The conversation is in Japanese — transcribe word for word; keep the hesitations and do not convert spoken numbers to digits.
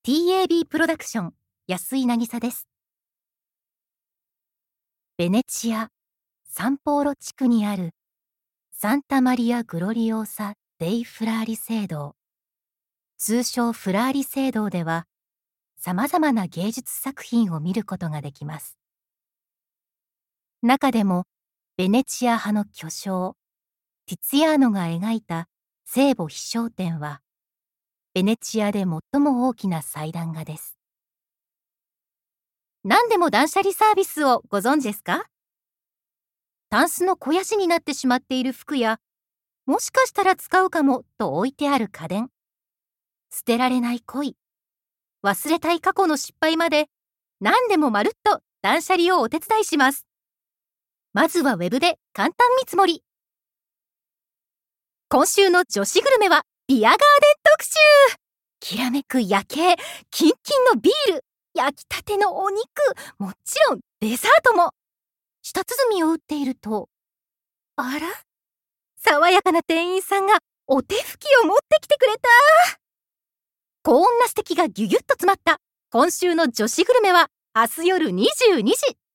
ティーエービー プロダクション安井渚です。ベネチア・サンポーロ地区にあるサンタマリア・グロリオーサ・デイ・フラーリ聖堂、通称フラーリ聖堂ではさまざまな芸術作品を見ることができます。中でもベネチア派の巨匠ティツィアーノが描いた聖母飛翔展はベネチアで最も大きな祭壇画です。何でも断捨離サービスをご存知ですか？タンスの肥やしになってしまっている服や、もしかしたら使うかもと置いてある家電、捨てられない恋、忘れたい過去の失敗まで、何でもまるっと断捨離をお手伝いします。まずはウェブで簡単見積もり。今週の女子グルメはビアガーデン特集。きらめく夜景、キンキンのビール、焼きたてのお肉、もちろんデザートも。舌鼓を打っていると、あら、爽やかな店員さんがお手拭きを持ってきてくれた。こんな素敵がギュギュッと詰まった今週の女子グルメは明日夜にじゅうにじ。